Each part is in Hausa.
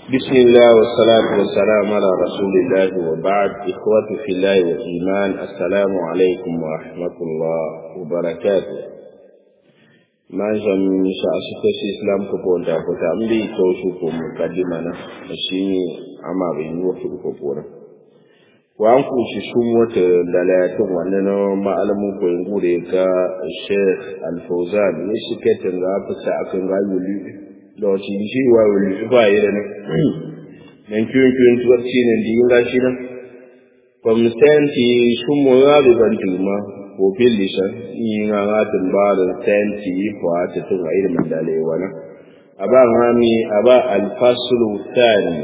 بسم الله والصلاة والسلام على رسول الله وبعد. إخوة في الله والإيمان، السلام عليكم ورحمة الله وبركاته. ما جمع شخص الإسلام كبون تأخذ أمري توشكم مقدمنا مشيني أما بينوفي كبونا وأنكو ششومة دلاتهم وأننا معلمو بينقولك الشيخ الفوزان يشكت نغاب ساكن غايولي لو تيجي ويولي فايرنا من كون توكسين دينغا شينا كمستانتي شومو غابي بنتوما وبيليشا ينغا غاتن سانتي فواتتو غير من داليوانا أبا غامي أبا الفصل الثاني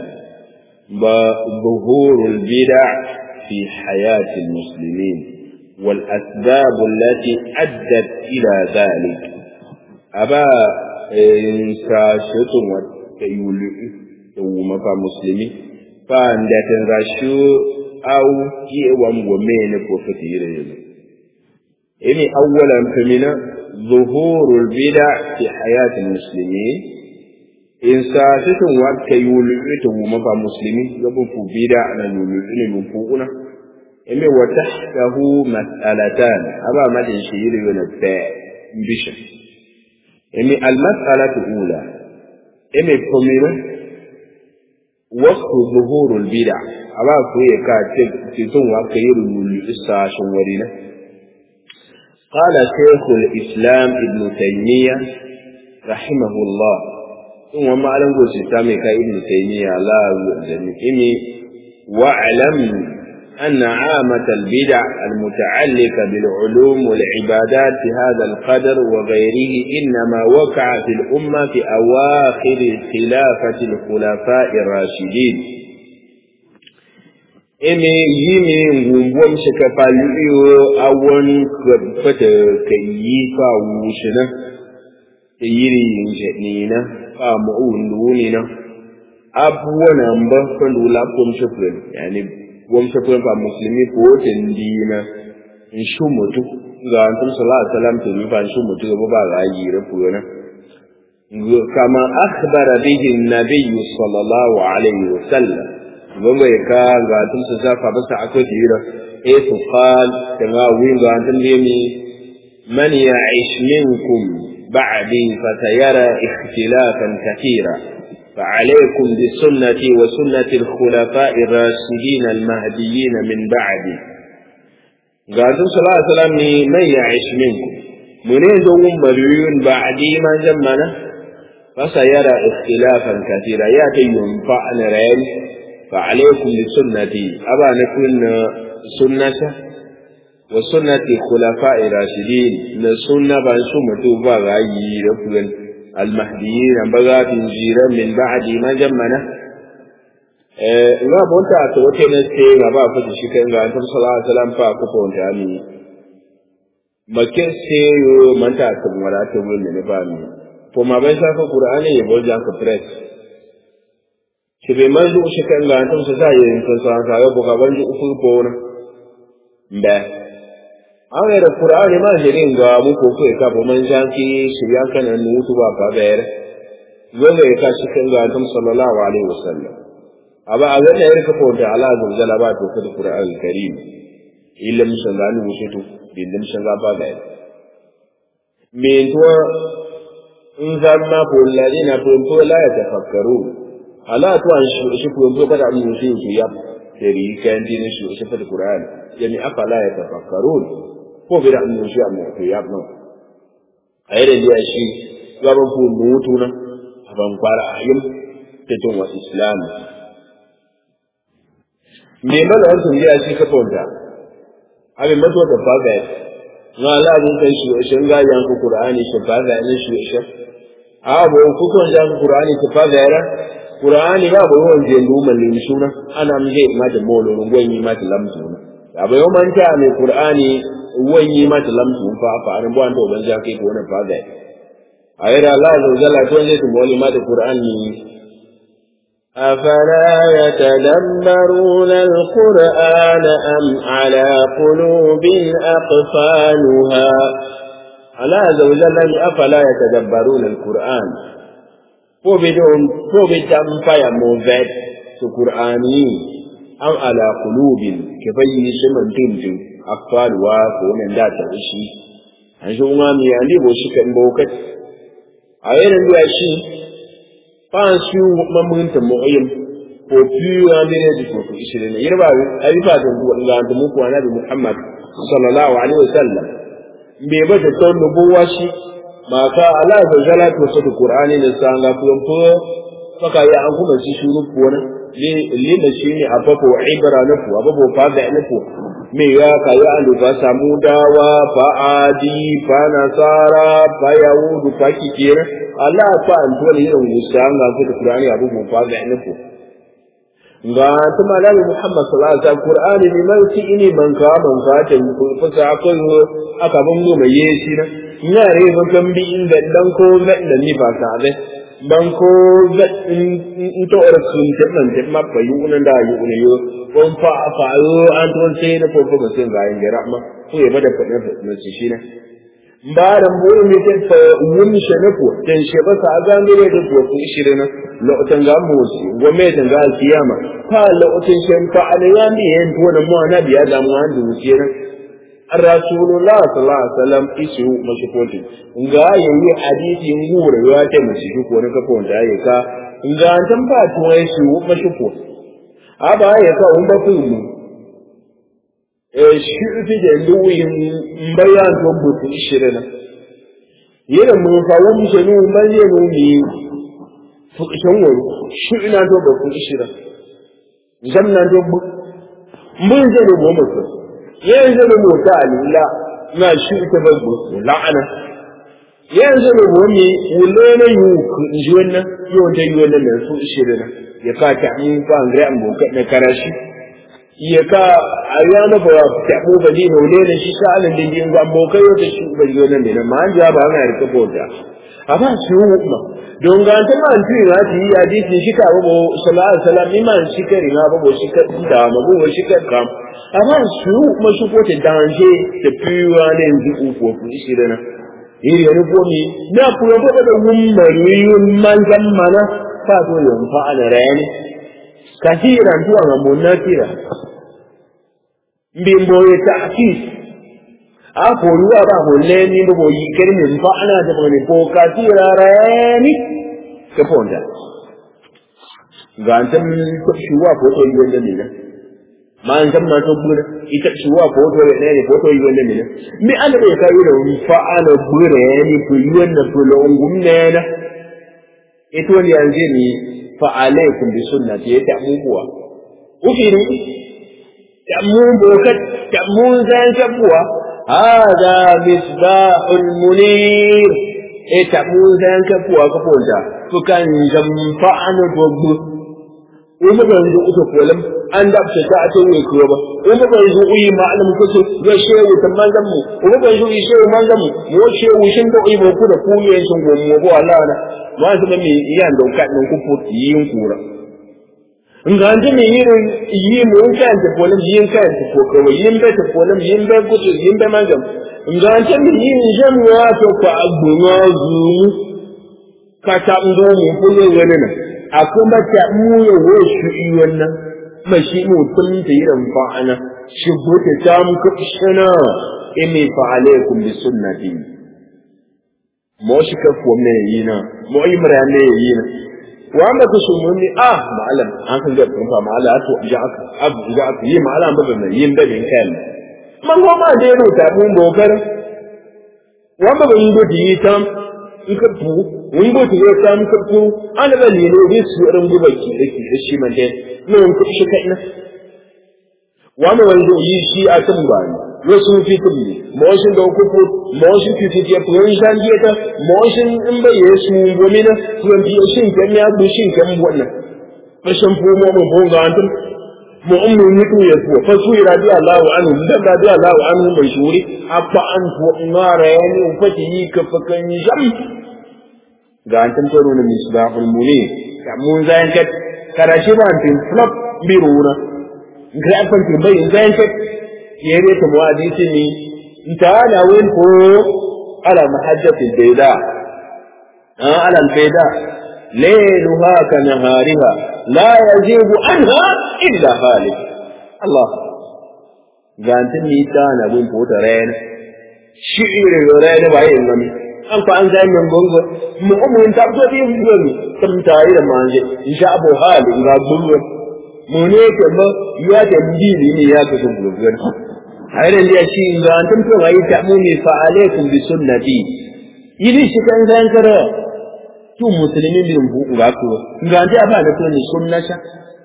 بظهور البدع في حياة المسلمين والأسباب التي أدت إلى ذلك. أبا إنساشة وتيولي ومفا مسلمي فأندت رشو أو يوم ومين بوفتير إني أولا فمنا ظهور البدع في حياة المسلمين إنساشة وتيولي ومفا مسلمي يبقى بدع نيولي نفوقنا إني وتحته مسألتان أبا ما تنشيري ونبتاع بشر. إني المسألة الأولى إني فمنا وقت ظهور البدع أبا كوي كاتب وكير الإستاشن ورينا. قال شيخ الإسلام ابن تيمية رحمه الله ثم معلم قصتامي كابن تيمية لا إني واعلم أن عامة البدع المتعلقة بالعلوم والعبادات في هذا القدر وغيره إنما وقع في الأمة في أواخر خلافة الخلفاء الراشدين. إمي يمي ومبوم شكفاليو أول كيفا وشنا يري ينجنينا فامعون دوننا أبونا مبفن ولابكم شكرا يعني wamshafin fa musulmi ko tindina in shumutu ga antum sallallahu alaihi wasallam to fa shumutu ga ba ga yi rafu yana kama akhbara bihi an-nabiy sallallahu alaihi wasallam wanda ka ga antum sa fa basa akwai tira su qal kama win ga antum ne man ya'ish minkum ba'di fatayara ikhtilafan kathira فعليكم بسنتي وسنة الخلفاء الراشدين المهديين من بعدي. قال صلى الله عليه وسلم من يعيش منكم منذ مريون بعدي ما جمنا فسيرى اختلافا كثيرا يأتي ينفعنا رأي فعليكم بسنتي أبا نكون سنة وسنة الخلفاء الراشدين نسنة بانشومة بغاية رفضا المهديين بغات جيرا من بعد ما جمنا لا بونتا توتنا سي غبا فتي شكن غا انت صلى الله عليه وسلم فا كفونتا ني مكن سي منتا تمورا تمون ne ba mi to ma bai saka qur'ani ya bolja ka press ki be manzo shikkan ga antum sa yin to sa ga go ga banji uku ko na mbe awe da qur'ani ma jirin ga mu ko ka bo man janki shirya kan nutu ba fa bayar gobe ka shikkan ga antum sallallahu alaihi wasallam aba a wannan yar ka fonta ala zalzala ba to da qur'ani karim illam shangani mushitu billam shanga ba bayar min to in zanna ko ladina ko la yatafakkaru ala to an shi ko kada mun shi ya sai kan din shi da qur'ani yani afala yatafakkarun ko bi da annu shi amma to ya no ayre dia shi gaban ku mutu na ban fara ayyum ta tun wa islam me mala wannan dia shi ka tonta abin mato da faga na Allah din kai shi ga yan ku qur'ani shi faga ne shi abu ku kon yan qur'ani shi faga era qur'ani ba bo wonje luman ne shuna ana mje ma da molo ngoni ma da lamsu abu yo manta ne qur'ani wani mata lamsu fa an buwan to ban ja kai ko na faga ayira Allah zalla to ne to wani mata qur'ani afala yatadabbaruna alqur'ana am ala qulubin aqfaluha Allah zalla afala yatadabbaruna alqur'an ko be tam faya mo vet su qur'ani am ala qulubin ke bayyi shiman tinju afalwa ko nan da ta shi an shi ma mi andi bo shi kan bokat ayen da shi fa shi mamun ta mu'ayyin ko fiye ne da ko ishirin yarba ai fa da ga da mu ko annabi Muhammad sallallahu alaihi wasallam be ba da ton nubuwa shi ma ka ala da zalatu wasu qur'ani ne sanga ko saka ya an kuma shi shuru ko na le da shi ne afako ibra na ko ababo fa da na ko me ya ka ya alu ba samu dawa fa adi fa nasara fa yahudu fa kikira Allah fa an to ne irin gusanga ko qur'ani ababo fa da na ko ga ta malami Muhammad sallallahu alaihi wasallam Qur'ani ne mai ci ini banka ta ko fasa akwai aka ban mu mai yeshi na ina re ban kan bi inda dan ko ga da ni ba ta be ban ko ga in to ora kun ta nan ta ma fa yu nan da yu ne yo kon fa yo an ton sai da ko ba sai ga yin rahma ko ya bada fadin na shi ne mbaran mu ne ta fa mun shi ne ko dan shi ba sa ga ne da ko shirin lokacin ga mu gwamnatin ga kiyama fa lokacin shan fa alayani yan to da mu annabi ya da mu an duke nan rasulullah sallallahu alaihi wasallam isu mashikoti nga yayi hadisi ngure ya ta mushi ko ne ka fonta yayi ka nga tan fa to yayi su mashiko aba ya ka umba ku mu shi fi da luyin bayan to butu shirena yana mu fa wani shenu manje no mi fukishan wani shi ina to ba ku ishira zanna to mun je da mu mutu yanzu da mu ta alilla na shi ta ba ku la'ana yanzu da mu mi wulle ne yu ji wannan yo da yi wannan da su ishira na ya ka ta mun fa ngre an boka na karashi ya ka ayana ba ta ko ba ni ne ne shi sa alin da yin ga boka yo da shi ba ji wannan ne ma an ja ba na rika bota amma su ma don ga ta man tiri na ti ya di shi ka bo sallallahu alaihi wasallam iman shi ka ringa bo shi ka da ma bo shi ka kam amma su ma su ko ta danje ta piwa ne ndu ko ku shi dana iri ne ko mi na ku ba da mun mari man zamana fa to yo fa ana rayani kathiran tu ga munatira mbimbo ya ta'kid ako ruwa ba holle ni bo yi kirmin fa ana da bane ko katira rayani ka fonda gantan ko shuwa ko to yi wanda ne man zan ma to bura ita shuwa ko to ne ko to yi wanda ne mi an da kai da fa ana bura ni to yi wanda to lo ngumne na ito ne yanzu ni fa alaikum bi sunnati ya abubuwa ufiri ta'mun bokat ta'mun zan shabuwa hada misbahul munir ta'mun zan shabuwa ka fonda to kan jamfa'anu dogo wanda ban zo uku kolam an da ta ta ne ko ba wanda ban zo uyi ma'alim kuce ya shehu ta manzan mu wanda ban zo yi shehu manzan mu mo shehu shin da uyi ku da ku ne shin gomo bo Allah na ma su ba mi iyan da ka nan ku futi yin kura in ga anje mi yi mu kan ta kolam yin kan ta ko ko yin da ta kolam yin da ku yin da manzan in ga anje mi yi jam wa to ko agbuna zu ka ta ndo mu kullu wani na akuma ta mu ya wo shi wannan mashi mu tun da yiran fa'ana shi gote ta mu ka shana inni fa alaikum bi sunnati mo shi ka ko me yina mo imra ne yina wa ma ku su mun ma'alam an kan ga fa ma'ala to ja'aka yi ma'alam ba ne yin da bin kan man go ma da yaro ta mun dokar wa ba yin do yi tam in ka fu wani bauta ya samu karfi ana ba ne ne su ran gubaki da ke da shi man dai nan ku shi kai na wani wanda yi shi a tun ba ne wasu fi tubi moshin da ku moshin fi ya furan shan je ta moshin in bai yi su gomina kuma bi shin kan ya bu shin kan wannan fashin fu mu bon ga antun mu ummu mutu ya fu fa su radiyallahu anhu da radiyallahu anhu bai shuri abba an fu ngara yani ufati yi ka fakan jam ga an tantaro na misbahul munir da mun zayan kat karashi ba tin flop biruna ga afan tin bai zayan kat yare ta muadisi ni intana wen ko ala mahajjati bayda ala bayda ليلها كنهارها لا يزيغ عنها إلا هالك الله قانت ميتانا بن فوترين شعير يرين بعين من أنت أنت من بونغ مؤمن تبدو في الجن تمتعي لما أنجي إن شاء الله هالك غابون منيك ما يتمديني مياك سبلغن هذا اللي أشيء قانتم تغيي تأموني فعليكم بسنتي إذا شكا إنسان كرا تو مسلمين بلنبوك غاكو قانتي أبا نتوني سنة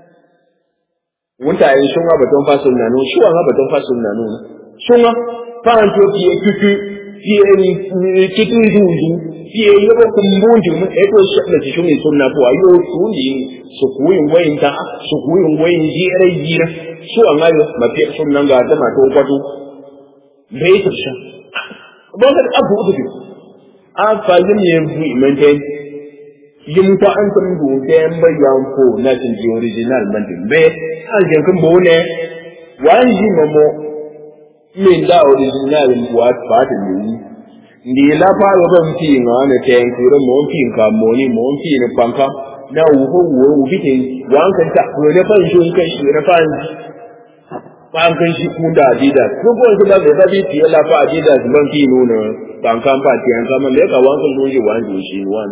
wanda ayi shunga baton fasun nanu shuwa ga baton fasun nanu shunga fan to fiye kuku fiye ni kitu juju fiye yabo kumbunju mu eto shakla ci shunga sunna ko ayo tuyi su kuyin wayin ta su kuyin wayin jira jira shuwa ga yo mafi sunnan ga da ma to kwato bai ta sha ba ga abu uku a fazin ne bu maintain yin ta an tun go den bayan ko na tin ji original man din be an je kan bo ne wan ji momo min da original wa ba ta ni ndi la fa ga ban fi nga ne ten ku ro mo fi ka mo ni mo fi ne panka na wu ho wu bi tin wan kan ta ko ne fan shun kan shi na fan ban kan shi kun da dida ko ko da ba bi ti la fa dida ban fi nuna bankan pa ti an kama le ka wan kan ji wan ji shi wan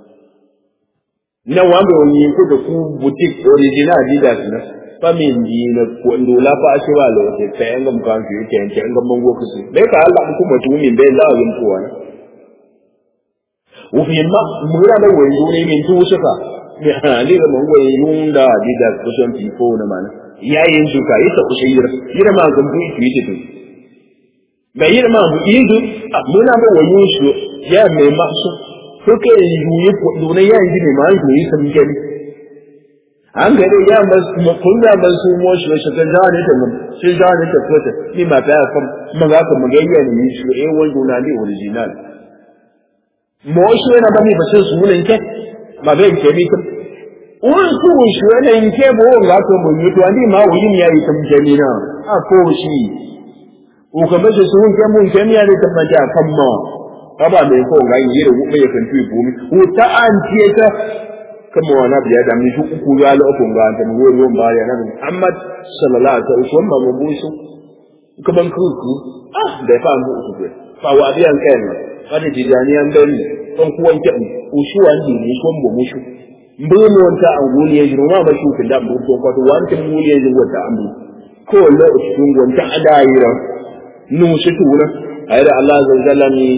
na wanda wani ko da ku boutique original Adidas na famin di na ko ndola fa a cewa lo sai ta yanga mu kan ki ke ke ngam mongo ku su dai ka Allah ku mutu min bai la yin ko wani ufi ma mu ra da wani ne min tu suka ne ali da mongo yin da Adidas ko son ti ko na mana yayin su ka ita ku shira yira ma kan ku yi ce to bai yira ma mu yi du muna ba wani su ya mai masu suke yi ko dole ya yi ne ma yi san gani an ga dai ya mas kun da ban su mo shi shi kan zane ta mun shi zane ta fota ni ma ta kan mun ga kan magayya ne shi wanda na ne original mo shi na ba ni ba sai su ne ke ma bai ke bi ta un su shi ne ke bo ga ko mun yi to ani ma wuyin ya yi san gani na a ko shi o kamar su sun ke mun ke ya ne ta ma ja kan ma aba mai ko ga yi da wuɓe ya kan tuyi bumi wuta an tiye ta kama wana biya da mi uku ya la okun ga ta mi wori ba ya nan Muhammad sallallahu alaihi wasallam ma mu su kaman ku da fa mu ku fa wa biyan kai ne kada tijaniyan dan kon ku wanke ushu wani ne kon bo mushu mbulu wanta an guli ya jiro ma ba shi kin da mu ko ko wanta guli ya jiro wata ambu ko la ushu wanta adayira nu shi tura ayda Allah azza wa jalla ni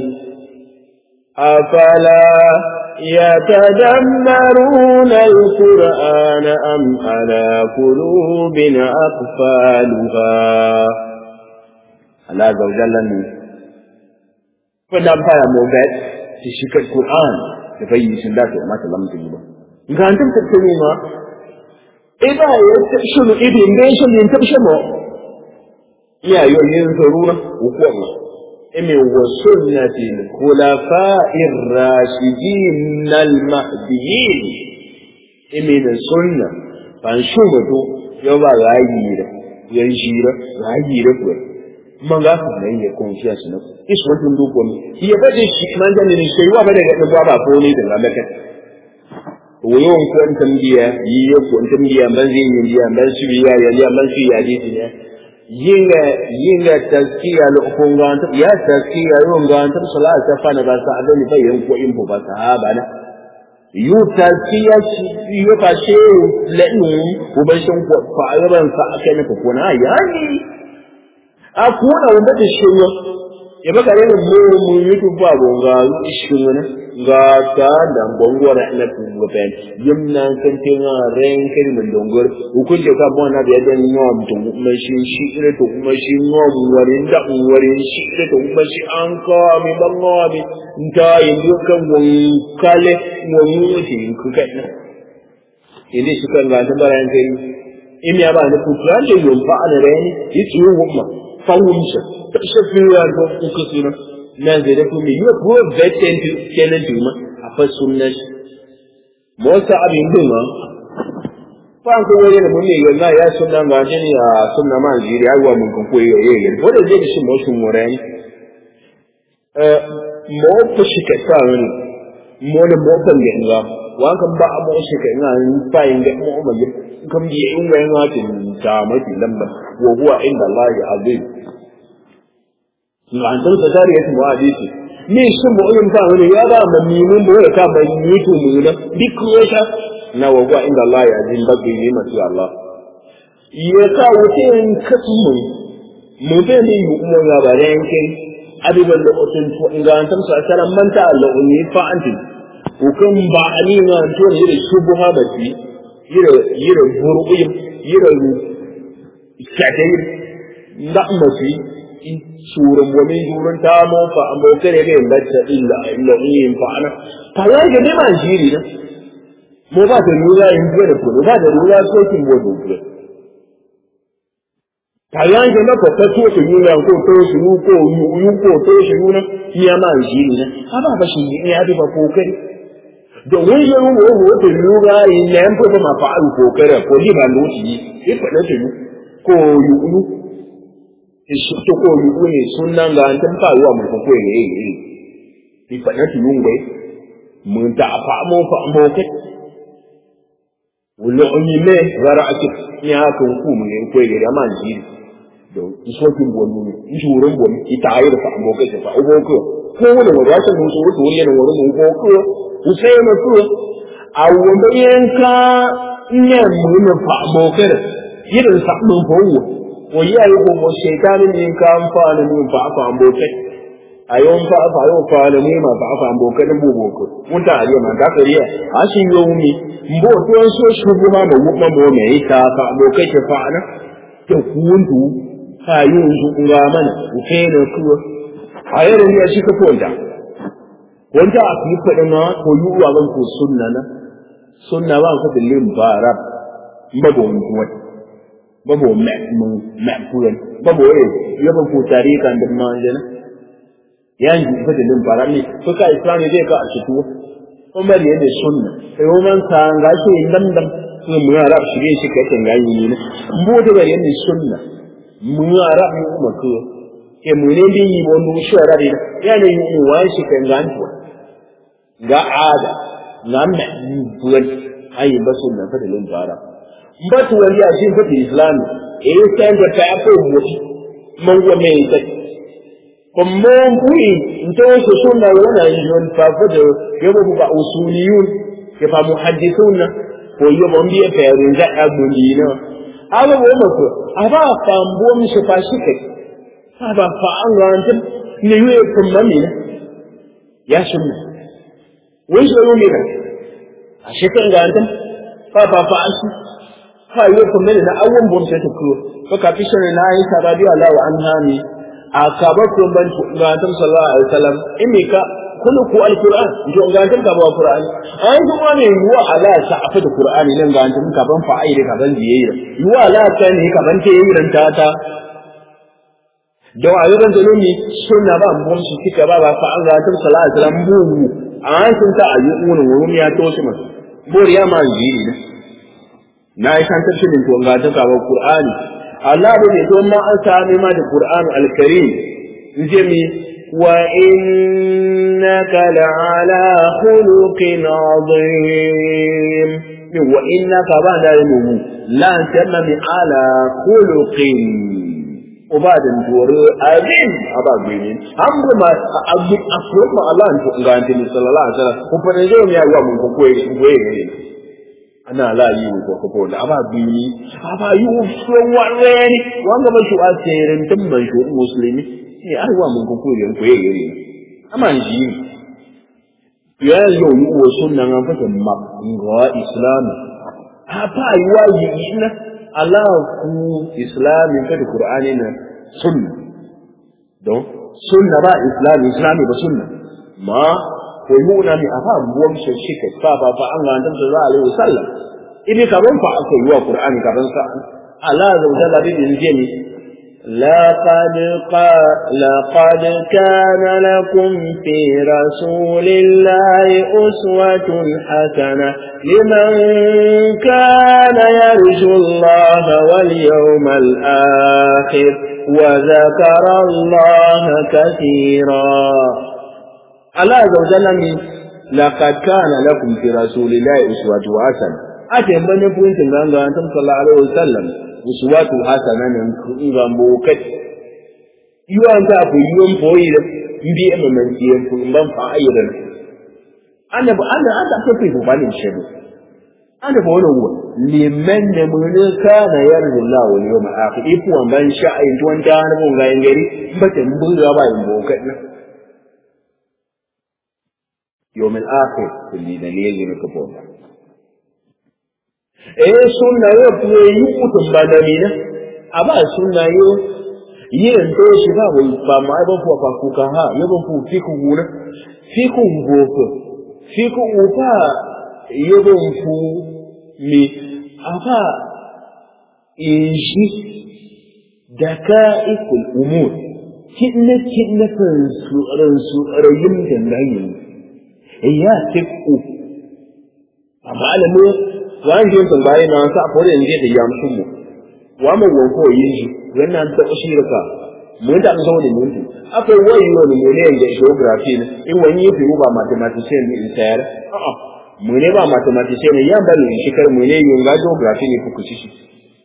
أفلا يتدبرون القرآن أم على قلوب أقفالها الله عز وجل فنام فيا موجات تشك القرآن تفيي سندات وما تلم تجيبه إذا أنتم تكتبون إذا يشلو إذن ليش ينتبشمو يا ينظرون وقوما إمي وسنة الخلفاء الراشدين المهديين إمي السنة فانشوبتو يوبا غايرة ينشيرة غايرة من غافل لن يكون فيها سنة إسوة تندوكم هي بدي من جانب الشيوة بدي نبوابا فوني تنغمك ويوم كنتم بيا يوم كنتم بيا منزين بيا منسويا يليا منسويا جيتنا yinga tazkiya lokungan ya tazkiya yongan ta sallallahu ta fana ba sa adani bayan ko in ba sahaba na yu tazkiya yu fa she lanu ubashin ko fa ayaban sa akai ko na yani akuna wanda da shiyo ya baka yin mu yutu ba gonga shiyo na ga ta da gongora na tuben yimna kan tinga ren kiri mun dongor ukunje ka bona da yadan nyom to kuma shi ire to kuma shi nyom warin da warin shi ire to kuma shi an ka mi bangobi nta yin kan gon kale mon yuti ku kai na inde shi kan ga tabaran kai in ya ba da kuran da yon fa ana reni yi wumma fa wumsha ta shafi ya do ku kusura nan zai da kuma yi ko vetin kenan duma a fa sunna Mosa abin duma fa ko wani da mun ne ga ya sunna ga jini a sunna ma jiri aiwa mun ko koyi yayin ko da zai shi mosun moran mo ko shi ka ta wani mo da mo kan ga wa kan ba mu shi kai ina fa yin da mu mai kan bi in ga yana tin ta mafi lamba wa huwa inda Allah azim an san ta tare yake mu'adisi ni shin mu yin fa wani ya ba mu mun mu ka ba yi to mu da duk wata na wa huwa inda Allah azim ba bi ne masu Allah ya ka wuce in kasu mu da ne mu kuma ga bare yankin abiban da otun to in ga an tamsa sanan manta Allah ne fa anti hukum ba ani ma to ne da shubuha ba ci yira buru'im yira shadai da mafi suran wani duran ta mo fa ambo kare ga da ta illa yin fa ana ta ya ga ne ma jiri na mo ba da ruwa in da ko ba da ruwa ko kin bodo ta ya ga na ko ta to ko yura ko to shi ko yu ko to shi na ya ma jiri na aba ba shi ne ya ba ko kai da wani yaro wo da ruwa in ne an fa ma fa ko kare ko di ba lokaci sai fa da shi ko yu to ko yu ne sunan ga an ta ruwa mun ko ne sai fa da shi bai mun ta fa mu fa mu kai wala onyi me gara ake ya ka ku mun ne ko ne da man ji do isokin bonu injuran bonu ita ayi da fa mu kai fa ugo ko wani wasu mun so to ne wani mun ko usai na su a wanda yanka ne mun fa mu kai irin sa mun fawo ko yayi ko mo shaytanin ne ka amfana mun fa mu kai ayon fa da mu ma fa mu kai bu ko mun ta ariya man da kariya ashin yo mi mbo to so shubu ma mu mo me ita fa mu kai ta fa na to kundu ha yin su kura mana ku kai da ku ayar ne shi ka fonda wanda a fi fadin na ko yuwa ban ko sunna ba ka dillin bara mbabo wani babo me kuyan babo ya ban ko tarikan da manjana yanzu fa dillin bara ne to ka islami zai ka a cikin umar ne da sunna sai woman sa ga shi dandan sun mu arab shige shi kai kan yayi ne mbo da bare ne sunna mu arab mu kuma ko ke mu ne din yi wani shara da yana yi wa shi kan ganto ga ada nan ne buwan ayi ba sunna fa da lambara ba to wani a cikin fadi islam sai da ta ko mu man wa mai ta kuma bui into so sunna wala yin fa fa da yabo ba usuliyun ke fa muhaddithuna ko yabo mbiye fa yarin za a gundina aba wo mako aba fa mbo mi se fa shike aba fa an wanda ne yue kuma ne ya sunna wai so yo ne a shekan ga antan fa ashi fa yo kuma ne na awon bom ta ko fa ka fi shine na yi sababi Allah wa anhami akaba ko ban ga antan sallallahu alaihi wasallam imika kullu ku alquran jo ga antan ka ba qur'an ai kuma ne yuwa ala sa'afa da qur'ani nan ga antan ka ban fa ai da ka ban biyayya yuwa ala ta ne ka ban te yiran ta da ayyukan da ne sunna ba mun shi kika ba fa an ga antan sallallahu alaihi wasallam bugu an sun ta ayyukan wurin ya to shi mun boriya ma jiri ne na yi kan tafsirin to ga ta ba qur'ani Allah da ne don ma an sami ma da Qur'an al-Karim inje mi wa innaka la'ala khuluqin azim wa innaka ba da mu la tanna bi ala khuluqin ubadan dore azim aba gini ambu ma abu afro Allah to ga annabi sallallahu alaihi wasallam ko fa ne zo mi ayi mun ko koyi ana la yi ko ko da aba bi aba yu so wareni wanga ba shi asirin tumban shi musulmi ne ai wa mun ko yin ko yare amma ji ya yo yi wo sunnan an fata ma ga islam aba yi wa yi na Allah ku islamin ka da qur'ani na sunna don sunna ba islami ba sunna ma ko nuna mi afa buwan shi kai fa an ga annabi sallallahu alaihi wasallam idi kaban fa aka yi wa qur'ani kaban sa Allah da wajalla bi injini laqad kana lakum fi rasulillahi uswatun hasana liman kana yarju Allah wal yawmal akhir wa zakara Allah katira Allah azza wa jalla min laqad kana lakum fi rasulillahi uswatun hasana ate mbane point nganga antum sallallahu alaihi wasallam uswatun hasana nan ngambo kat yuanta ko yum boyida mbi e man tiyen ko mbam fa ayyana ana ko fi ko bani shedu ana ko wono wo liman ne mun kana yarju Allah wal yawm akhir ifu ban sha'in tuwan ta na mun ga ngari mbate mbura ba yin bokat na يوم الآخر اللي دليل نكبون سنة يوم بدمينا أبا سنة يوم ينتهي شباب ويفهم أيضا فوقها يوم فيكونا فيكو وفا يوم مي أبا إنجي دقائق الأمور كنا رنسو ريم دنائم ya tiku amma alamu wani jin tambaye na sa ko da inje da yamsu mu wa mu wonko yin shi wannan ta shirka mun da zo ne mun akwai wayo ne ne da geography ne in wani yi ba mathematician ne in tayar mu ne ba mathematician ne yan bane shi kar mu ne yin ga geography ne ku kuci shi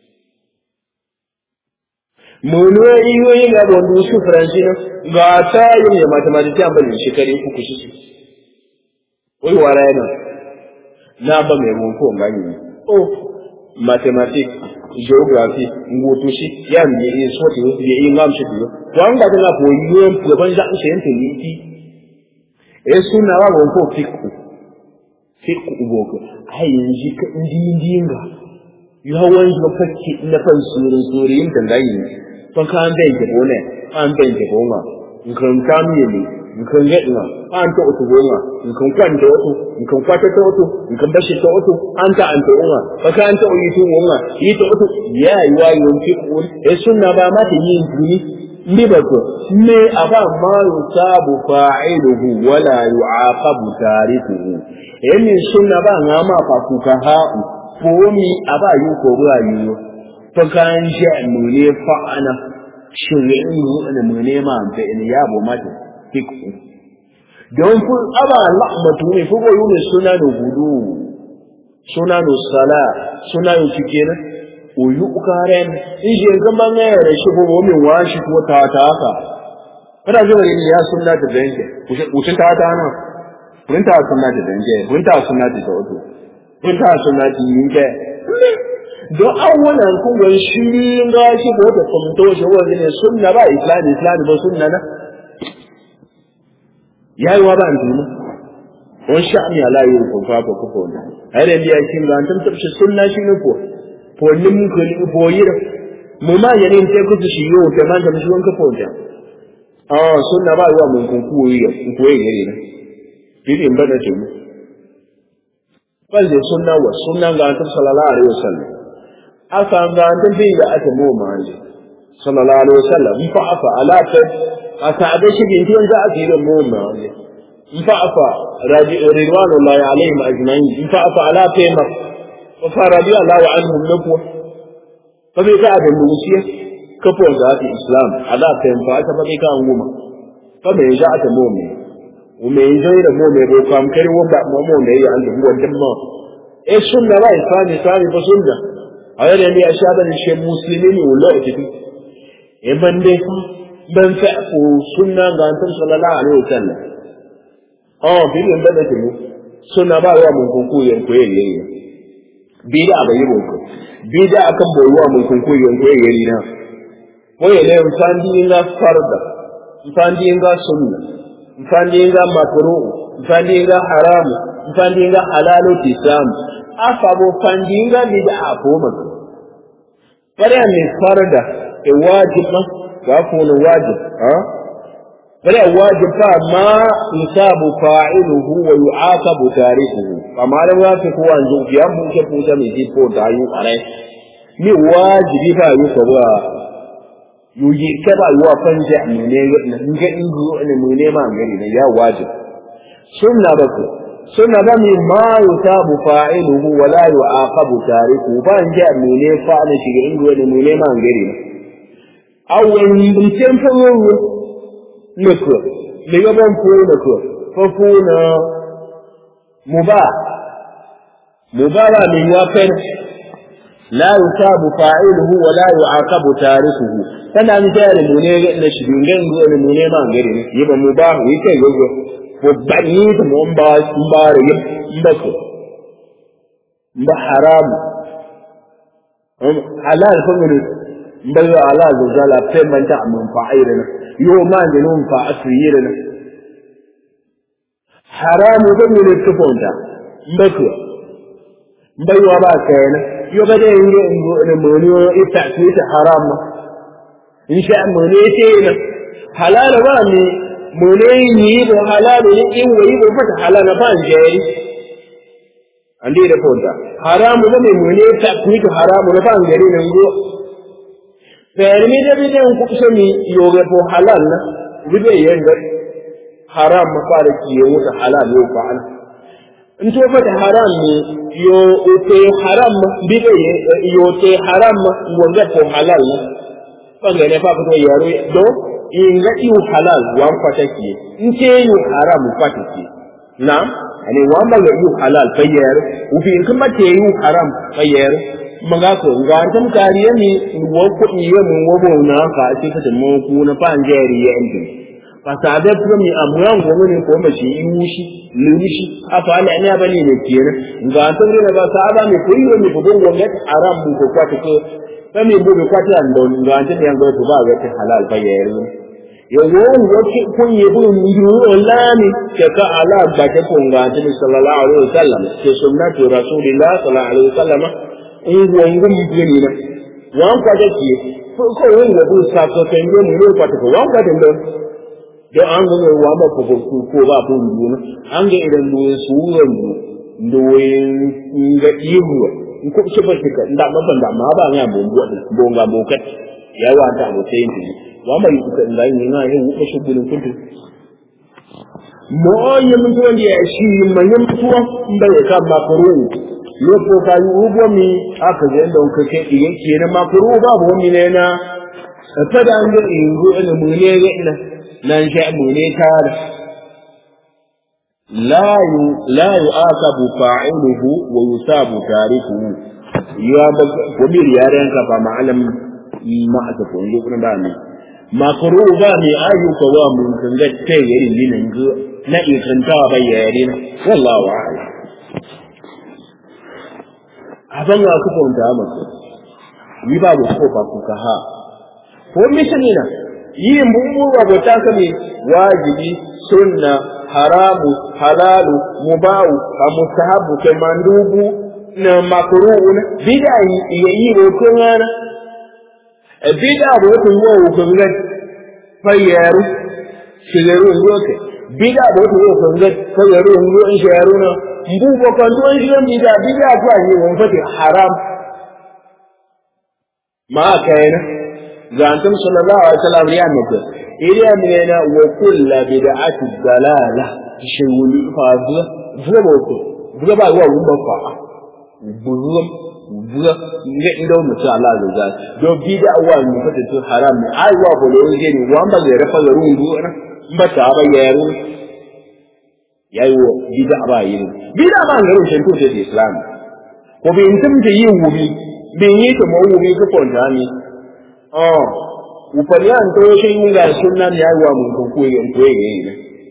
mu ne yi ga wanda su faransi ne ga ta yin mathematician bane shi kar ku kuci shi wai wara yana na ba mai wonko ngani mathematics geography ngoto shi ya mi yi so ti yi ngam shi biyo wan ga na ko yi ko ban za shi ente ni ti sunna wa wonko fiku uboko ai yanzu ka ndinga you ha wani ba fakki na fan surin dangayi fa kan da yake bone an da yake bonga nkan kamiye ne nkan gedna an to otu bonga nkan kwanta otu nkan kwata to otu nkan bashi to otu anta anta unga baka anta oyi to unga yi to otu ya yi wa yon fi kun sunna ba ma ta yin duni ni ba ko me aba ma yusabu fa'iluhu wala yu'aqabu tarikuhu min sunna ba ngama fa kuka ha pomi aba yu ko ba yu fa kan je mu ne fa ana shirin mu ne mu ne ma ta ina yabo mata fiku don fu aba la'matu ne fu boyu ne sunanu hudu sunanu sala sunanu cikena oyu ukaren ije gamba ne shi ko min washi ko ta haka kada ji wani ya sunna da danke kucin ta na kun ta sunna da danke kun ta sunna da wato kun ta sunna da yinke do awwalan kun ga shi ga shi ko da kunto shi wani ne sunna ba islami ba sunna na yayi wa ba antuma on sha'ani ala yi ko fa ko ko ne ai da biya kin ga antum tabshi sunna shi ne ko nim ko ni ko yira mu ma yana in sai ku shi yo ta man da shi wanka ko ja sunna ba wa mun kun ku yi ne bidin bada ce mu balle sunna ga antum sallallahu alaihi wasallam aka ga antum bi da aka mu ma sallallahu alaihi wasallam fa afa ala ta aka da shi bin tiyan za a ji da mu ma fa afa ridwanullahi alaihim ajma'in fa afa ala tayma wa fa radiyallahu anhum nakwa fa bai ka da lusiya kafo da islam ala tayma fa aka fa ka nguma fa bai ja ta mu ومن غير مؤمن وكم كريم وبا مؤمن هي عند هو الدم السنة لا ثاني بسنة غير أن أشهد أن الشيء مسلمين ولا أجدي إمن ده من فعفو سنة عن صلى الله عليه وسلم بيجي بدأ تلو سنة بقى من كونكوين كويه بيدا أبيروك بيدا أكم بوا من كونكوين كويه لينا ويله إنسان دي إنغا فرد إنسان دي إنغا سنة mfandinga makruh mfandinga haram mfandinga halalu tisam afabo fandinga bid'a kuma bare ne farda wajib ga kuma wajib bare wajib fa ma yusabu fa'iluhu wa yu'aqabu tarikuhu kamar wa fi ko wanzu biyan mu ke puja mi ji ko da yu are mi wajibi fa yu ko ba yuji kaba yuwa fanja ne ga ingo ne mu ne ma gari ne ya wajib sunna ba mi ma yutabu fa'iluhu wa la yu'aqabu tarikuhu ba nja mu ne fa ne shiga ingo ne mu ne ma gari ne awon bin tempo ne ko le ga ban ko ne ko fa ko na مباح من وفر لا يثاب فاعله ولا يعاقب تاركه kana misali mu ne na shidingen ruwa mu ne ma ngere ne yiba mubah wi kai gogo ko bani to mo mba mbare yib mbako mba haram halal fa mu mbayo ala zala fe man ta mun fa'ira na yo ma ne nun fa asira na haram ko mu ne tufonta mbako mbayo ba kai na yo ga dai ne mu ne ita ce haram in sha mu ne ce halal ba ne mu ne ni bo halal ne in wai bo fata halal ba jeri ande da fonta haramu ne mu ne ta ku haramu ne ba jeri nan go fermi da bi den ku sani yo ga to halal na bude yanga haram ma fara ki yo ta halal yo fa an in to fata haram ne yo te haram bide yo te haram wanga to halal na bangare fa fito yaro do in ga yu halal wan fata ki in ce yu haram fata ki na'am ani wan ba yu halal fa yaro ufi in kuma ce yu haram fa yaro maga ko ga tan kariye ni wo ko iyo mun wo bo na ka ce ta mu ku na fa njeri ya indi fa sabe kuma mi amuran go ne ko ma shi yushi lumishi afa ala ne abani ne kiyana ga tan ne ba sahaba mi ko iyo mi bugun go ne haram mu ko kwata ko kami bugu kwata ndon nganje yango to ba ga halal ba yero yo wo kun yi bu ndu olani ke ka ala ba ke ko nganje sallallahu alaihi wasallam ke sunnatu rasulillah sallallahu alaihi wasallam in wo ngum bini na wan kwata ki ko wo bu sa ko ke ndo ni kwata ko wan kwata ndo do an go wa ma ko ba bu ndu na an ga idan do su ndo nga ihu ko ce ba ka nda ma ba nya bonga bokat ya wa ta mo sai ni wa mai ku kan da ni na yin ko shi bulun kuntu mo yin mun to ndi shi man yin tuwa inda ya ka ma furu lo ko ka yi ubo mi aka ga inda ka ke iya ke na ma furu ba bo mi ne na ta da an ga ingo ina mu ne ga ina nan sha mu ne ta لا يعاقب فاعله ويثاب تاركه يا كبير يا رانك فمعلم ما أتفهم يقولون بامي ما كرو بامي أيوك وامن كنت تيري لننك نأي كنتا بيارين والله أعلم أفضل أكفهم تامك يباب الخوف أكوكها هو مثلنا يمبو وابتاكمي واجبي سنة haramu halalu mubahu mustahabu ke mandubu na makruhu bid'a yi ro kunana bid'a ro kun wo kunga fayaru shigaru ngoke bid'a ro kun wo kunga fayaru ngo in shayaru na mbubo kan do in bid'a kwa yi won fati haram ma kaina zantum sallallahu alaihi wasallam ya mutu إلى مننا وكل بدعة الدلالة شيء فاضل زبوته زبا هو ومبفع بزم نعندو مثل الله جل دو بدعة ومفتة حرام أي وابلو جيني وما يرفع يرون أنا بتعب يرون يايو بدعة باين بدعة ما نقول شيء في الإسلام وبينتم تيجي بينيت موجي كفون جاني upalian to shi yunga sunna ne yayi wa mun ko koyi ne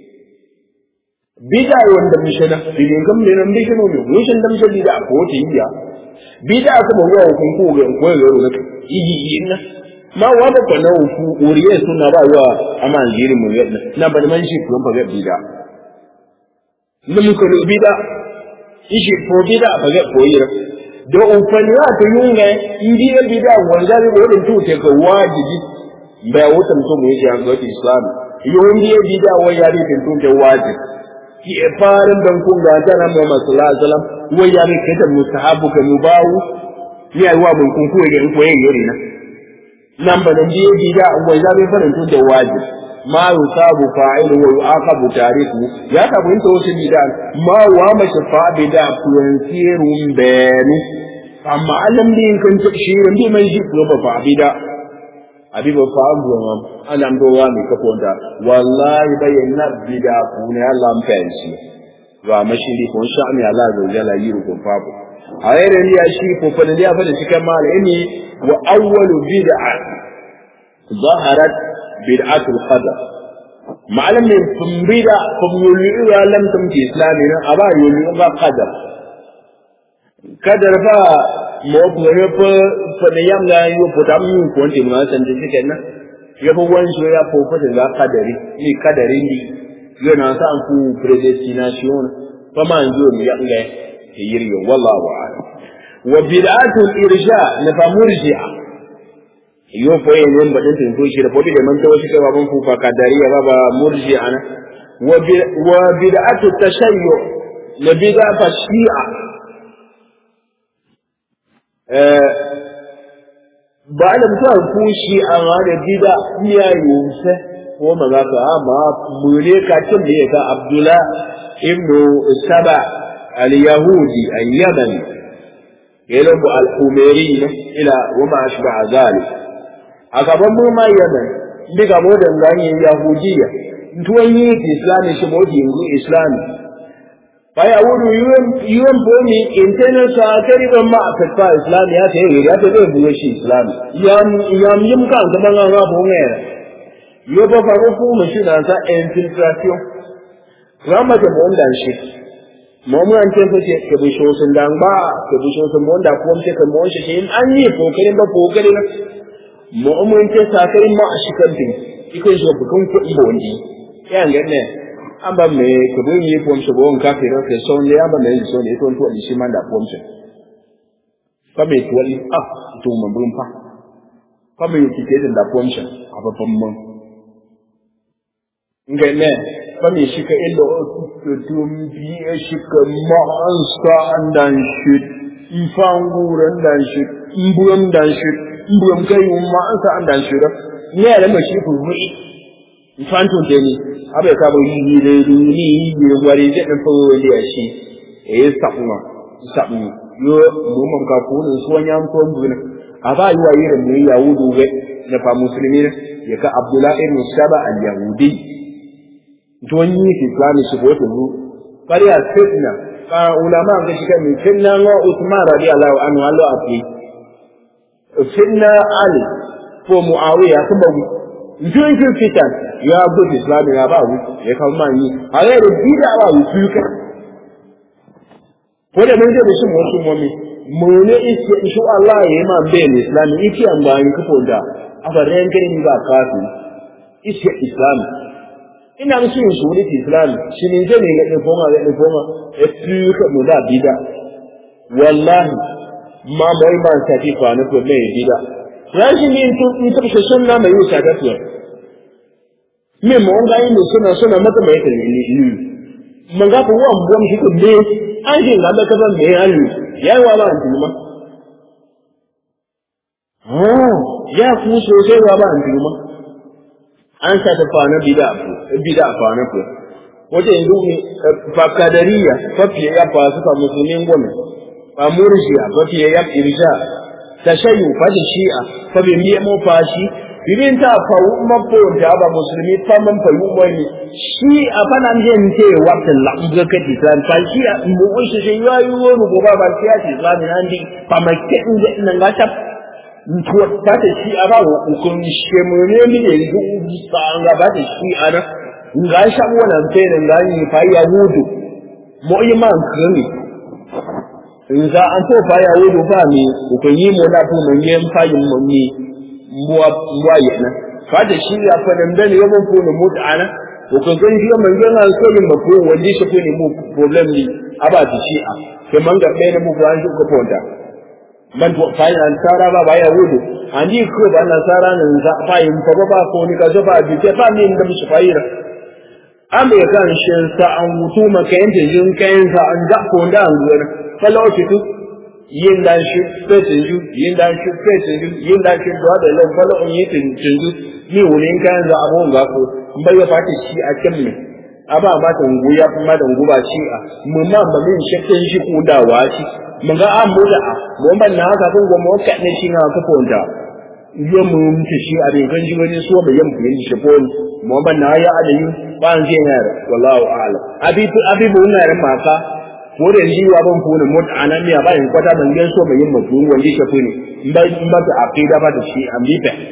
bida wanda mishana bidin kam ne nan bishano ne mushin dan shi bida ko ta yiya bida kuma wa kun ko ga koyi ne yi inna ma wa ba ko nawo ku uriye sunna ba wa aman jiri mun yadda na ba man shi ko ba ga bida mun ko bida ishi ko bida ba ga koyi do upaliya to yunga indiya bida wanda ne ko din tute ko wajibi bai wutan to mu yi an ga Islam yondi ya bida wa ya bi tun da wajib ki farin dan kun ga jana Muhammad sallallahu alaihi wasallam wa ya bi kada mustahabu ka mubawu ni ai wa mun kun ko ga ko yin yare na nan ba dan biye bida wa ya bi farin tun da wajib ma yusabu fa'ilu wa yu'aqabu tariku ya ka bin to shi bida ma wa ma shafa bida kuwansirun bayani amma alam din kan shi ndi mai shi ko ba bida abibo faambu ana ndo wami kaponda wallahi bayyana bida kuna Allah mpenzi wa mashiri ko sha'ani Allah azza wa jalla yiru ko fabu ayere ni ya shi ko fa da fa da shi kan mal ini wa awwalu bid'a ظهرت بدعة القدر معلم من بدع فمولي لم تمت إسلامنا أبا يولي قدر قدر فا موقعه فنيام لا يفتام يكون تمنا سنتسكنا يفوان شوية فوفت لا قدري ni قدري ni yana sa ku predestination fama nzuri yanga yiriyo wallahu a'lam wa bid'atul irja na famurji'a yo foye non badin tin to shi da bobi da man tawo shi kai baban fufa kadariya baba murji'a na wa bid'atut tashayyu na bid'a fa shi'a ba da mutuwa ku shi'a da bid'a iyaye sai ko maza ka amma mure ka cin da yake Abdullah ibn Saba al-Yahudi al-Yamani yalabu al-Humairi ila wa ma ashba zalik akaban mu ma Yaman diga modan gani Yahudiya tuwan yi Islam shi modi ngu Islam baya wudu yuwan bomi internal sa kari ban ma akata Islam ya sai ya ta da buwe shi Islam yam yim kan da man ga bo ne yo ba fa ko mu shi na sa infiltration rama da mon dan shi mo mu an ce fice ke bi sho sun dan ba ke bi sho sun mon da ko mu ce kan mon shi in an yi kokarin ba kokari na mo mu an ce sa kai ma shi kan din iko shi ba kun ko ibo ndi ya ngene an ba me ke bi yi ko mu bon ka fe ke so ne ya ba me so ne to to shi man da ko mu fa me to wali to mun bun fa fa me ki ke da ko mu a babban mun ngene fami shika illo tum bi shika ma'ansa andan shit ifanguran dan shit imburam dan shit imburam kai ma'ansa andan shit ne da mashi furi ifanto deni abe ka bo yi de ni yi wari de da fo da shi sabu yo mu mun ka ko ne so nyam ko mbuna aba yi wa yire mu yahudu we da fa muslimina ya ka Abdullah ibn Saba al-Yahudi don yi islami su bote mu kariya fitna ka ulama ga shi kan fitna wa Uthman radiyallahu anhu Allah afi fitna Ali ko Muawiya kuma jin fitan ya bu islami ya ba wu ya kawo mani a ga da bid'a ba wu suka ko da mun je da shi mu ne insha Allah ya ma bayin islami iki an ba yi kafo da abaran gani ba kafi islami ina musu yin shuri Islam shi ne zai ne ga foma ya tuka mu da bida wallahi ma mai ban tafi kwana ko mai bida rashi ne in ta shashan na mai wuta da tuwa me mo ga yin suna mata mai ta ni mun ga ko wan bom shi ko ne an ji ga da kaban me yayi yayi wa ba antuma ya ku sosai wa ba antuma an sa ta fana bida fana ko wace yanzu ne fakadariya fafiye ya fasu fa musulmin gome fa murjiya fafiye ya irja tashayyu fa da shi'a fa bi miye mo fashi bibin ta fa umma ko da ba musulmi fa man fa yu wani shi a fana yin ce waqtin la ga ka islam fa shi mu shi shi yayi wani go ba ya ce islam nan di fa makke inda nan ga ta to ta shi a ba hukun shemune mi ne ga ga ba ta shi ana ga sha wannan sai nan ga ni fa yahudu mo iman kani in za an to fa yahudu ba mi hukun yi mo na fu mun yin fa yin mun ni muwa yana fa da shi ya fa dan da ne mun fu mu mutana hukun kan shi mun ga na so yin mako wanda shi ko ne mu problem ni aba ta shi a ke man ga ɗaya ne mu ko an shi ko ponta man to fayin an tsara ba ya wudu an yi ko ba na tsara nan za fayin fa ba ko ni ka zo ba bi ke fa min da musu fayira American shin sa an mutu maka yanda jin kayan sa an ga ko da an gura falauci tu yin dan shi fetin ju yin dan shi fetin ju yin dan shi da da lan falo on yi tin ju ni wurin kayan za abun ga ko bai ya fata shi a kan me aba ma ta nguya kuma da nguba shi a mun ma ba min shakkin shi ko da washi mun ga an mu da mun ban na haka kun gomo ka ne shi na ka fonda yo mun ta shi abin kan ji wani so bai yan yin shi fon mun ban na ya adayi ba an je na wallahu a'lam abi bu na ran maka ko da ji wa ban fona mut anamiya ba in kwata ban gan so ban yin mutu wanda shi ko ne in ba ta aqida ba da shi an bi ta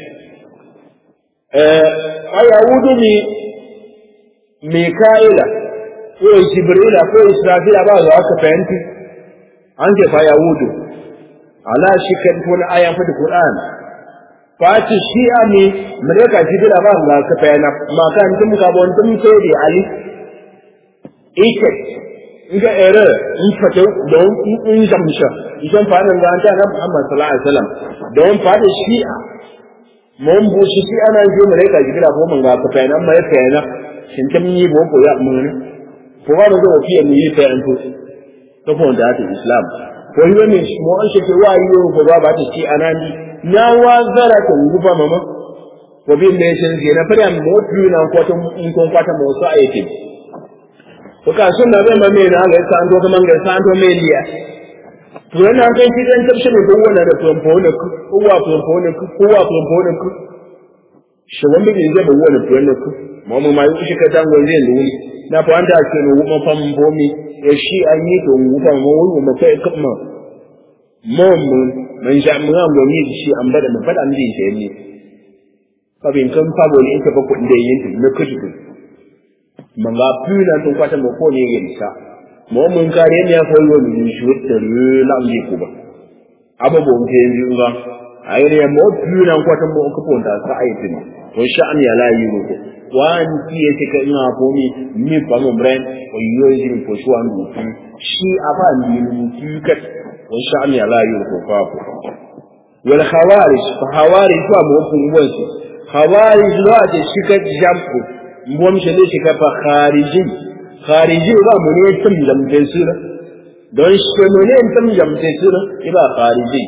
ayahudu ni mikaila ko jibrila ko israfila ba za ka fahimci an ce fa yahudu ala shi kan ko ayan fa da qur'an fati shi'a ne malaika jibril ba ga ka fayana ma kan tum ka bon tum sai di ali ike inga ere in fata don in jamsha idan fa nan ga ta Muhammad sallallahu alaihi wasallam don fati shi'a mun bu shi ana ji malaika jibril ko mun ga ka fayana amma ya fayana shin tum yi bo ko ya mun ne ko ba da fiye mu yi fayan to ko da ta islam ko yi ne mu an shi ke wayi ko ba ta shi anani na wazara ta nguba mama ko bin ne shin je na fara mo tu na ko to in kon kwata mo so ayete ko ka sunna be mame na ga san do kaman ga san do meliya to na kan shi dan tabshin do wannan da pompo ne ko wa pompo ne ko wa pompo ne ko shi wanda ke ga wannan to ne ko mo mu mai shi ka dan goje ne na fa anda ke no mo fam bomi ya shi an yi to nguba mo mu kai kuma mun sha mun ga ni shi an bada mun fada ndi shi ne kabin kan fabo ne ita ba kudin da yin na kudu man ga funa tun kwata mo ko ne yin sa mo mun kare ne ya koyo ni shi wata la ndi ku ba ababo mun ke yi ga ayre mo funa kwata mo ko ponta sa ayiti ne to sha an ya la yi ko wan ti yake ka ina ko mi fa mo brand ko yoyi ko shuan du shi aba ni mu ka وشأن لا يرفقه والخوارج فخوارج وابوكم وانسي خوارج لوات شكت جمعه مبومش لي شكت خارجي وابوني تمجم تسيرا دون شكموني تمجم تسيرا إبا خارجي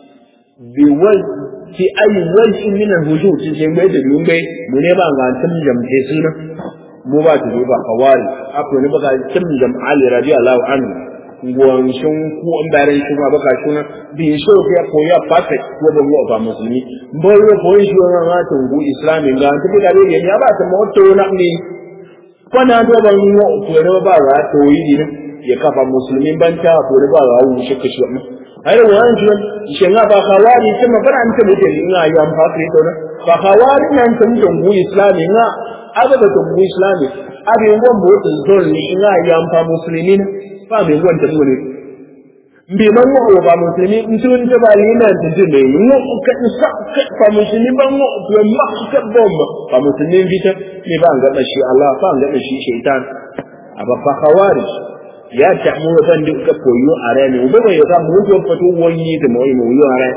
في أي وجه من الوجود تسيما يدلون بي منيبا عن تمجم تسيرا مبات يبا خوارج أكو نبقى تمجم علي رضي الله عنه gwanshin ku an bayan shi ma baka shuna bi so ya koya perfect ko da mu ba musulmi bo yo ko shi wannan hatin gu islamin ga ta da ne ya ba ta moto na ni kana do ban mu ko da ba ra to yi ne ya kafa musulmin banta ko da ba ra wu shi kashi wannan ai wannan shi nga ba kawari kuma bara an ta muke ina ya am fakri to na ba kawari nan tun gu islamin na aga da gu islamin abin gon bo to zon ni ina ya am fa musulmin ba mai wanda mu ne bi man mu ba musulmi in tun ta ba ni nan tun ne mu ka sa fa musulmi ban mu to ma ka bomba fa musulmi bita ne ba ga da shi Allah fa ga da shi shaytan aba fa khawarij ya ta'mu ban da ka koyo are ne ba mai ga mu ko fatu wani da mu yo are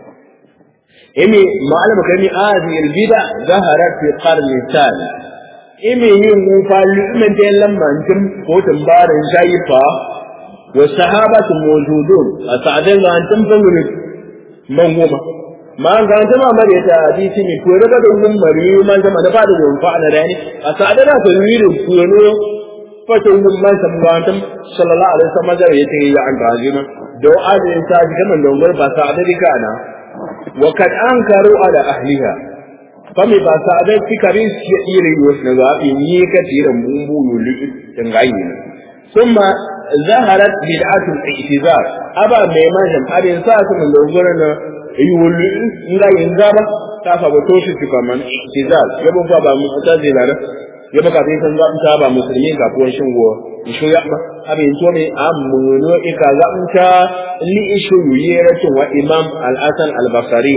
imi ma'alama kani azi albida zaharat fi qarni thani imi yin mu fa lumen da lamman tim ko tambaran shayfa wa sahabatu mawjudun asadan ga antum fangure man goma ma ga antum amare ta hadisi mi ko daga da mun mari man zama da fada gon fa ana rani asadan ta yiri ku no fa to mun man san ga antum sallallahu alaihi wasallam da yake ya an rajina do adin ta ji kaman don ba sa da dikana wa kad ankaru ala ahliha fami ba sa da fikari shi iri wasu ga yi ka tiran bumbu yuli tangayi thumma zaharat bid'atu al-i'tizar aba mai majam abin sa su mun dogara na yuli inga yinga ba ta fa ba to shi kaman i'tizar yabo ba mu mutazila da yabo ka san ga ta ba musulmi ga ko shin go shi ya ba abin to ne amuno ika ga ta li ishu yere to wa imam al-hasan al-basri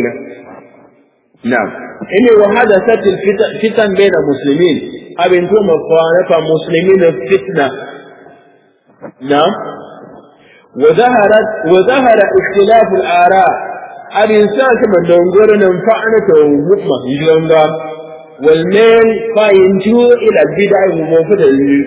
نعم إني وحدثت الفتن بين المسلمين أبن ثم فانفا مسلمين الفتنة نعم وظهر اختلاف الآراء أبن ساك من دونجور ننفعنا ومطمة يجلنغا والميل فينجو إلى البدع وموفد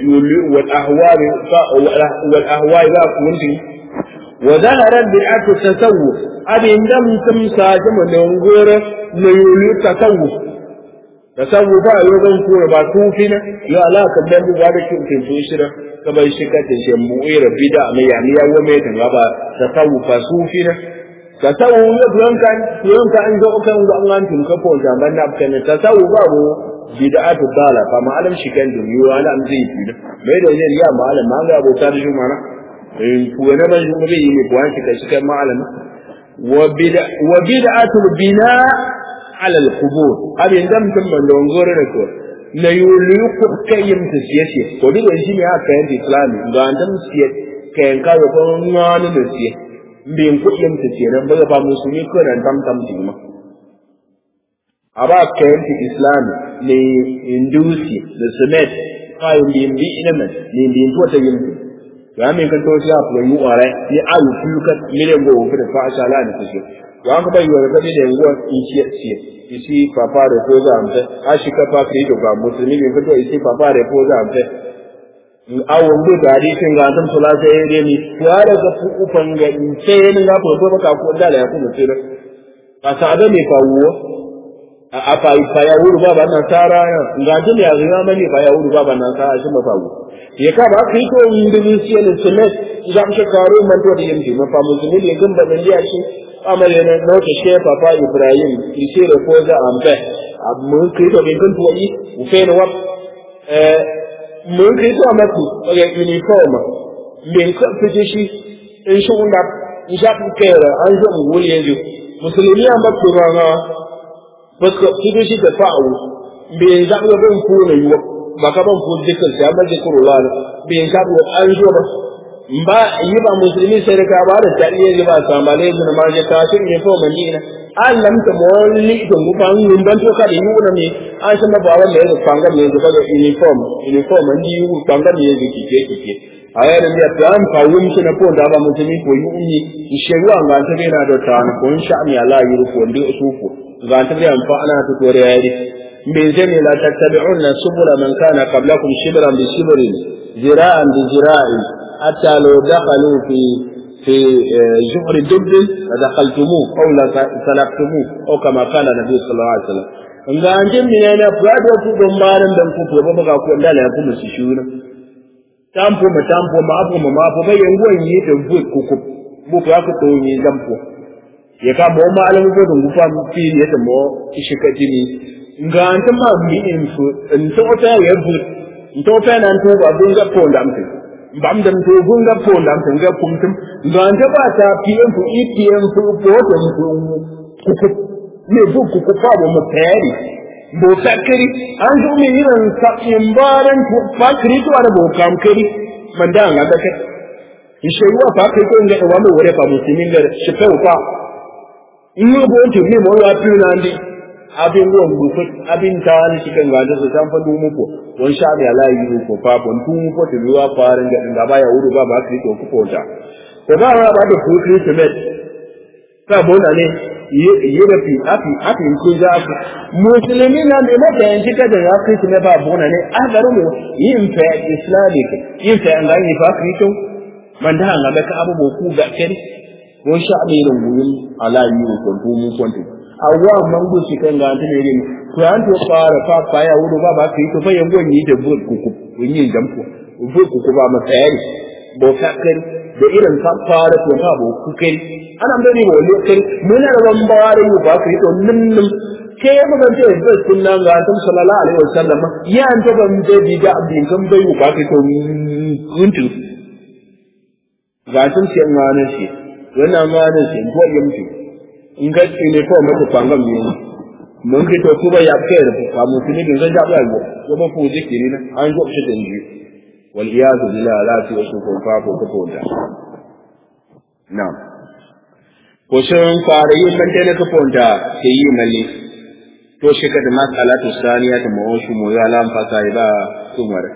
والأهواء لا كنتي وظهرت بدعة التصوف أبن دم تمساك من دونجور na yuli tasawuf ba yau zan kura ba tufina ya alaka dan duba da kin kin shira ka bai shi ka tin mu ira bida mai yani ya wa mai tanga ba tasawuf fa sufina tasawuf ya duwan kan an zo kan ga an tun ka ko da ban na kan tasawuf ba bid'atu dala fa ma'alam shikan dun yo ala am zai fi mai da ne ya ma'alam ma ga abota da jumana ku ne ba mu bi ne ko an shikan ma'alam wa bid'atu bina ala al-qubur abin dam tun ban don gore da ko na yulu ku kayyim ta siyasi ko diga shi ne aka yin islami ga an dan siyas kayan ka ko ngani da siyas bin ku yin ta siyas ba ba musulmi ko nan tam tam ma aba kayan islami ne indusi da sunet kayan bi inaman ne bin to ta yin ya min kan to ya ko yi ware ni ayu fuka mire go ko da fa sala ne take wa ka bai wa da da yango in ci isi papa da ko za amte ashi ka fa kai to ga musulmi ne ko isi papa da ko za amte awon do da ri tin ga tan sala sai ne ni ya da ka fu ufan ga sai ne ga ko ka ko da la ya ku mutsira ka sa da me fa wo a fa ya wuru baba na tara ga jin ya ga mani fa ya wuru baba na tara shi mafa wo ya ka ba kai ko Indonesia ne sunet jam shi karo man to da yin ma fa musulmi ne gamba da ya shi amale ne no ke she papa Ibrahim ise da ko za ambe mun kai to bin to yi u fe no wa mun kai to amatu ga uniform min ka fije shi in shi unda in sha ku kera an zo mu wuri yanzu musulmi an ba to rana ba ka fije shi da fa'u be za ku ga ku ne yi ba ka ban ku dukkan sai amma ji kurula be ka ku an zo ba yi ba musulmi sai ka ba da tarihi ba samale da ma je ta shi ne ko manina Allah ta molli to mu ban mun ban to ka da yi na me an san ba wanda ya fanga ne da ga uniform an yi ku fanga ne da kike aya da ya plan ka wun shi na ko da ba musulmi ko yi ummi sheru an ga ta na da ta ko insha Allah Allah yi ruku wanda usufu ga ta da fa ana ta tore yayi bin zani la tattabi'una subula man kana qablakum shibran bi shibrin zira'an bi zira'in حتى لو دخلوا في جحر دب لدخلتموه او لسلكتموه او كما قال النبي صلى الله عليه وسلم ان an jin ne na fado ku don malan dan ku to ba ga ku da la ku su shuna tampo ma abu ma abu bai yango yi da ku bu ka ku to yi zampo ya ka mo malan ko don ku fa fi ne da mo shi ka jini ga an ta ma mi in su in to ta ya bu in to ta nan to ba dun ga po da mutum bam dan to gunga ponda tanga kumtum ganja ba ta PM fu EPM fu potom fu ku ne bu ku fa bo mutari bo sakari an zo mi ran sakin baran ku fakri to ana bo kam kari manda nga da kai inshe wa fa kai ko nga wa mo wore fa muslimin da shi fa fa in bo to ne mo wa tunandi abin ruwan buku abin ta ni cikin ganda su san fa dumu ko don sha da Allah yi ko fa bon dumu ko to ruwa farin da ba ya wuru ba ba su ko ku fota ko ba ba da ku treatment ka bona ne yi da fi afi ko za ku musulmi na me mata yanci ka da ya kai ne ba bona ne a garu mu yin fa islamic yin fa an gani fa krito man da an ga ka abu ku ga kari don sha da yin gurin Allah yi ko dumu ko awwa mangu shi kan ga tane ne to an to fara fa fa ya wudu ba ba kai to fa yango ni da bur kuku yin jampo bur kuku ba ma tsayari bo fakari da irin fa fara to fa bo kukai ana bari bo lokal muna da ban bare mu ba kai to nan ke mu ban ce da sunnan ga tan sallallahu alaihi wasallam ya an to ban da diga abin kan bai mu ba kai to kuntu ga tan ce ngana shi wannan ngana shi ko yamti in ga ne ko mata kwangam ne mun ke to kuma ya kai da fa musulmi din zan jabu alwo ko ba fu zikiri na an zo shi da ni wal iyadu billahi la tu wasu ko fa ko ko da na ko shin fara yin man dai ka fonda ke yi malle to shi ka da masalatu saniya ta mu shi mu ya lam fa sai ba tumar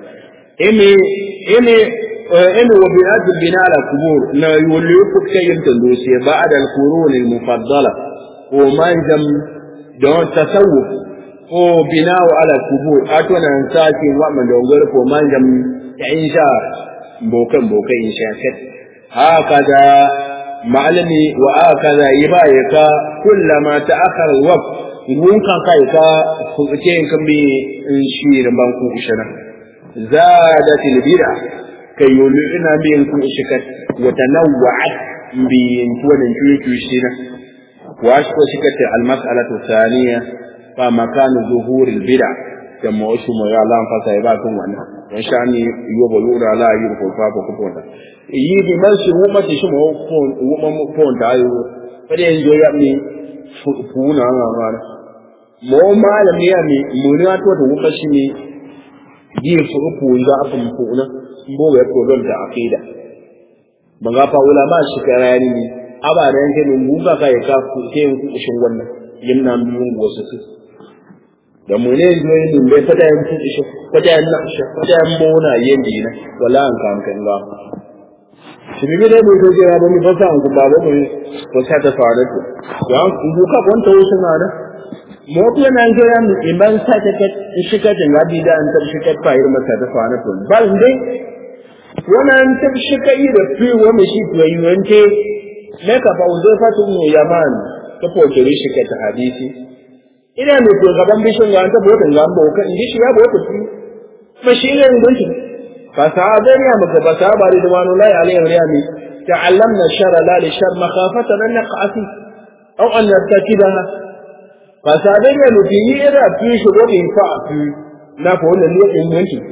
ene وبناء البناء على القبور لا يوليك كيم تندوسي بعد القرون المفضلة ومنجم دون تصوف وبناء على القبور أتونا نساكي ومن دونغرف ومنجم إنشاء بوكا إنشاء هكذا معلمي وهكذا يبايك كلما تأخر الوقت ممكن كايكا فوقتين كمي انشير بانكو إشنا زادت البدع كي يولئنا بين كوشكت وتنوعت بين كون كوشنا وأشكو شكت المسألة الثانية فمكان ظهور البدع da mo shu mo ya lan fa sai ba kun wannan dan shani yo bo lura la yi ko fa ko ko ta yi bi man shi wo ma ti shi mo ko da yo fa de yo ya mi fu na ma mo malami ya mi mun na to da wuka shi ne yi su ku da abun ku na bo ya ko don da aqida ban ga fa ulama shi karani ne aba da yanke mun buga kai ka ku ke ku shin wannan yin nan biyun wasu su da mu ne zoyi mun bai fada yin ku shi fada yin nan shi fada yin bona yin dina wala an kan ga shi ne da mu zo ga ba mu fasa an ku ba ba mu ko ta ta fara to ya ku ka kwanta wasu na da mo ku nan ga yan iman sa ta shi ka jinga bi da an ta shi ka fa irin masa ta fara to ba dai wannan ta shi ka yi da fi wa mu shi to yi wanke me ka fa unzo fatu mu yaman ta foke shi ka ta hadisi ina ne to gaban bishin ga ta botan ga ba ka inji shi ya bota fi fa shi ne don shi fa sahabani ya maka ba sahabari da wani lai alaihi wa sallam ta'allamna shara la li shar makhafatan an naqati aw an nartakibaha fa sahabani ya mu yi ira fi shi go bin fa fi na fa wannan ne din mun shi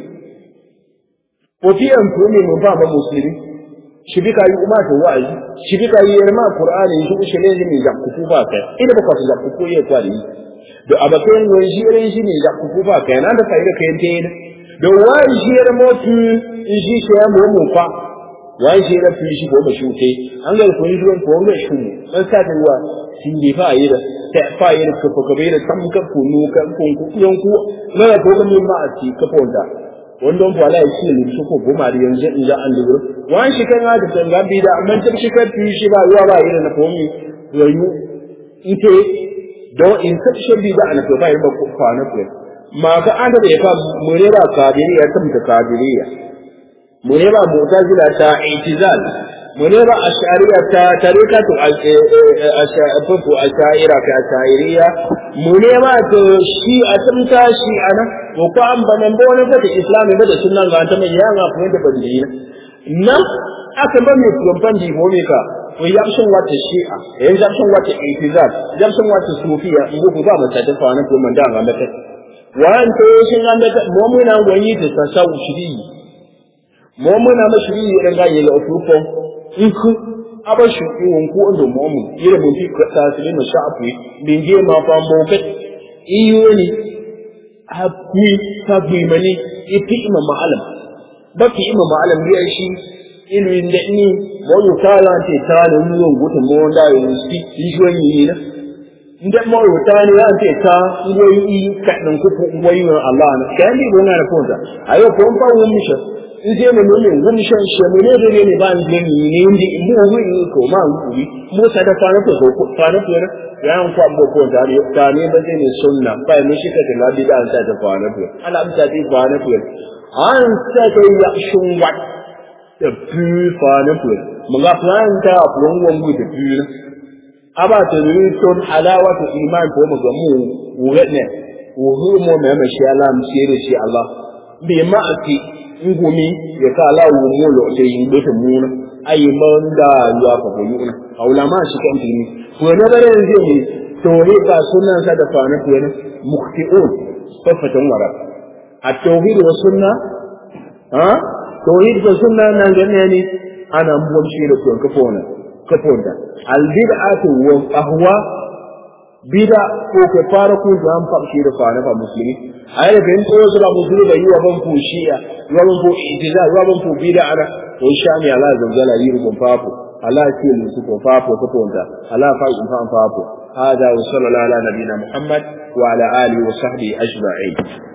ko fi an to ne mu ba musulmi shi bi kai kuma to wa'azi shi bi kai yarma qur'ani shi ne ne da ku ba kai ina ba ku da ku yi kwari da abakan wani shi irin shi ne da ku ba kai nan da kai da kai te da wani shi yar motu shi shi ya mu fa wani shi da fi shi ko ba shi te an ga ku yi ruwan ko ga shi dan sa ta ruwa shi ne fa yi da ta fa yi da ku ka bai da tam ka ku nu ka ku yan ku na ko ga min ma a ci ka fonda wannan ba la shi ne shi ko goma da yanzu in ga an dubur wani shi kan da tanga bi da amma ta shi ka fi shi ba ruwa ba yi da na komi rayu ite don in ta shi bi da an to ba yi ba ko fa na ko ma ga an da ya fa mu ne ba kadiriya ta mu kadiriya mu ne ba mu'tazila ta i'tizal mu ne ba ash'ariyya ta tariqatu ash'ariyya ka ash'ariyya mu ne ba to shi a tumta shi ana ko ko an banan bona da islami da sunnan ga ta mai yana ko da bandina nan aka ba mai kumfan di ko me ka ko yamshin wata shi'a yamshin wata i'tizal yamshin wata sufiya ngo ko ba mata da fa na ko man da ga mata wan to shin an da mu mun an goyi da tasawu shiri mu mun an shiri da ga yi lafufo in ku abashu in ku ndo mu mun yire mun fi ta sile no shafi binge ma fa mo ka iyo ni hafi sabbi mani ifi imam alam baki imam alam biya shi ilmin da ni mo yu kala te ta da mu gutun mo da yi shi yi na inda mo yu ta ni an te ta yi ka dan ku wayi Allah na kan ni bona da fonda ayo ko fa won mi shi ije mu ne won shan shi mu ne da ne ba ni ne ndi mu hu ko ma ku mu ta da fa na ko fa na ko ya an kwa bo ko da ne ba zai ne sunna fa mu shi ka da bid'a an ta da fa na ko ala am ta di fa na ko an ta da ya shun wat da pu fa na ko mu ga plan ta aflon won mu da pu na aba ta ni ton alawa to iman ko mu ga mu ne wo hu mo me ma shi ala mu shi Allah bi ma ati ngumi ya ka ala wo mo lo de yin do to mu na ayi man da ya fa ko yuna ulama shi kan tini ko na bare ne to ne ba sunan sa da fa na ko ne mukhti'un fafatan wara at-tauhid wa sunna tauhid wa sunna nan ganne ne ana mbuwan shi da ko kafona al-bid'atu wa ahwa bida ko ke fara ku zan fashi da fara ba musulmi ai da bin ko zuwa musulmi da yi wa ban ku shi'a wa ban ku ijza wa ban ku bida ana ko shami ala zanzala yi rubun fafu ala ce mu su ko fafu ko tonta ala fa in fa fafu hada wa sallallahu ala nabiyina muhammad wa ala alihi wa sahbihi ajma'in